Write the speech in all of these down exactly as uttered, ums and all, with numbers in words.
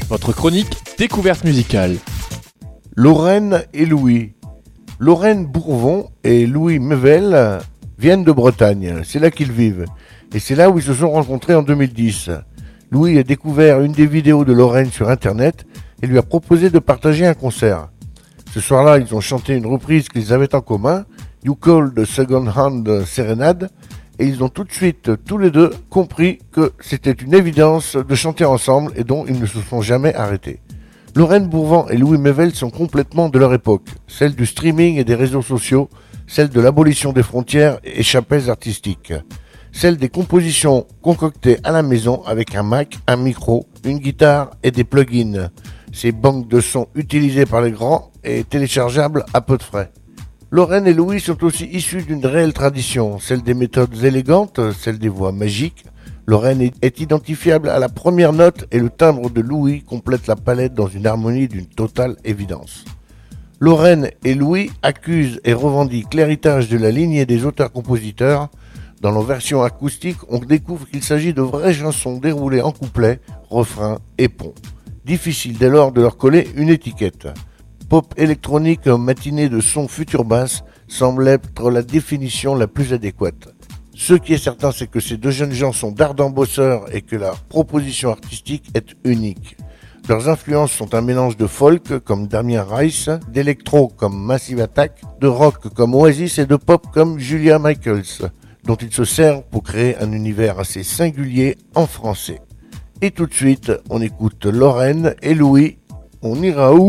votre chronique découverte musicale. Lorraine et Louis. Lorraine Bourvon et Louis Mevel viennent de Bretagne, c'est là qu'ils vivent. Et c'est là où ils se sont rencontrés en deux mille dix. Louis a découvert une des vidéos de Lorraine sur internet et lui a proposé de partager un concert. Ce soir-là, ils ont chanté une reprise qu'ils avaient en commun, You Call the Second Hand Serenade, et ils ont tout de suite, tous les deux, compris que c'était une évidence de chanter ensemble et dont ils ne se sont jamais arrêtés. Lorraine Bourvon et Louis Mevel sont complètement de leur époque, celle du streaming et des réseaux sociaux, celle de l'abolition des frontières et chapelles artistiques, celle des compositions concoctées à la maison avec un Mac, un micro, une guitare et des plugins, ces banques de sons utilisées par les grands et téléchargeables à peu de frais. Lorraine et Louis sont aussi issus d'une réelle tradition, celle des méthodes élégantes, celle des voix magiques. Lorraine est identifiable à la première note et le timbre de Louis complète la palette dans une harmonie d'une totale évidence. Lorraine et Louis accusent et revendiquent l'héritage de la lignée des auteurs-compositeurs. Dans leur version acoustique, on découvre qu'il s'agit de vraies chansons déroulées en couplets, refrains et ponts. Difficile dès lors de leur coller une étiquette. Pop électronique matinée de sons futur bass semble être la définition la plus adéquate. Ce qui est certain, c'est que ces deux jeunes gens sont d'ardents bosseurs et que leur proposition artistique est unique. Leurs influences sont un mélange de folk comme Damien Rice, d'électro comme Massive Attack, de rock comme Oasis et de pop comme Julia Michaels, dont ils se servent pour créer un univers assez singulier en français. Et tout de suite, on écoute Lorraine et Louis. On ira où ?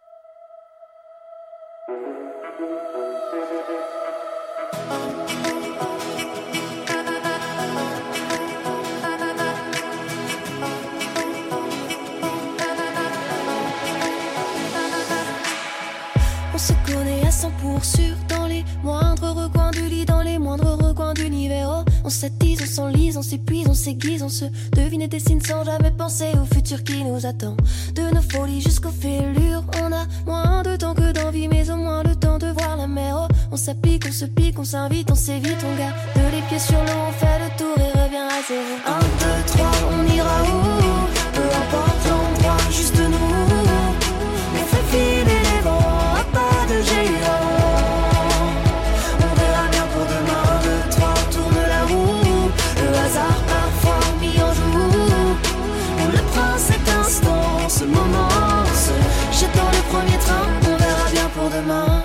On se connaît à cent pour sûr dans les moindres recoins du lit, dans les moindres recoins d'univers. Oh, on s'attise, on s'enlise, on s'épuise, on s'aiguise, on se devine des signes sans jamais penser au futur qui nous attend. De nos folies jusqu'aux fêlures, on a moins de temps que d'envie, mais au moins le temps de voir la mer. Oh, on s'applique, on se pique, on s'invite, on s'évite, on garde les pieds sur l'eau, on fait le tour et revient à zéro. Un, deux, trois, on ira où? Peu importe l'endroit, juste nous. On fait filer les vents. De géant, on verra bien pour demain. Un, deux, trois, tourne la roue. Le hasard parfois mis en joue. On le prend cet instant, ce moment, se jette dans le premier train. On verra bien pour demain.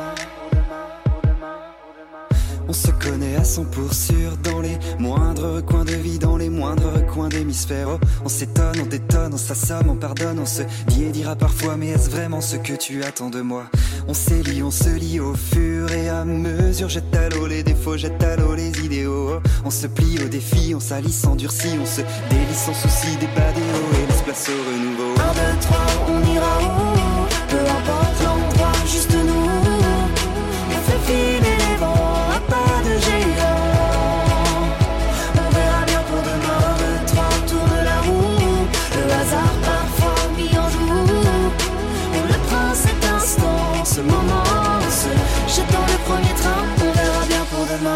On se connaît à cent pour sûr dans les moindres recoins de vie, dans les moindres recoins d'hémisphère. Oh, on s'étonne, on détonne, on s'assomme, on pardonne, on se dit et dira parfois, mais est-ce vraiment ce que tu attends de moi? On s'élit, on se lit au fur et à mesure, jette à l'eau les défauts, jette à l'eau les idéaux. Oh, on se plie aux défis, on s'allie, s'endurcit, on se délie sans souci des bas, des hauts et laisse place au renouveau. Un, deux, trois, on ira où? Peu importe l'endroit, juste nous. On fait filer les vents. Ce moment, se jette dans le premier train, on verra bien pour demain.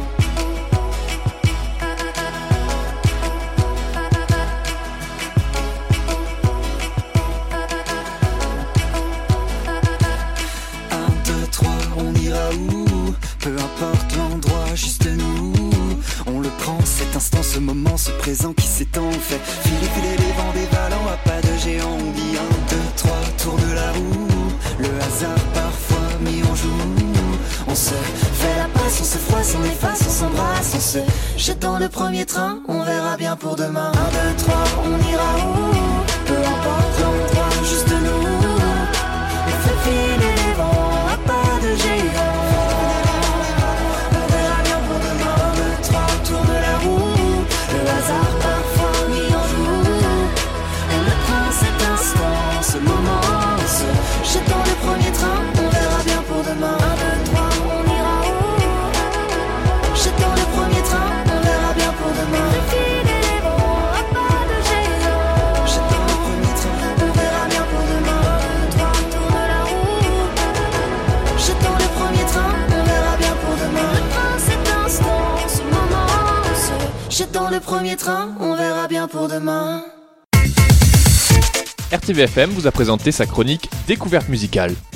Un, deux, trois, on ira où? Peu importe l'endroit, juste nous. On le prend, cet instant, ce moment, ce présent qui s'étend. On fait filer, filer les vents des ballons à pas de géant. On dit un, deux, trois, tourne la roue. Le hasard parfois mis en joue. On se fait la passe, on se froisse, on efface, on s'embrasse. On se jette dans le premier train, on verra bien pour demain. Un, deux, trois, on ira où? Peu importe l'endroit, juste nous. On fait filer les vents à pas de géant. On verra bien pour demain. Un, deux, trois, tourne la roue. Le hasard parfois mis en joue. On le prend cet instant, ce moment. Jette dans le premier train, on verra bien pour demain. Un, deux, trois, on ira où? Jette dans le premier train, on verra bien pour demain. Filer les vents à pas de géant. Jette dans le premier train, on verra bien pour demain. Un, deux, trois, tourne la roue. Jette dans le premier train, on verra bien pour demain. Le train, cet instant, ce moment, se jette dans le premier train, on verra bien pour demain. R T V F M vous a présenté sa chronique Découverte musicale.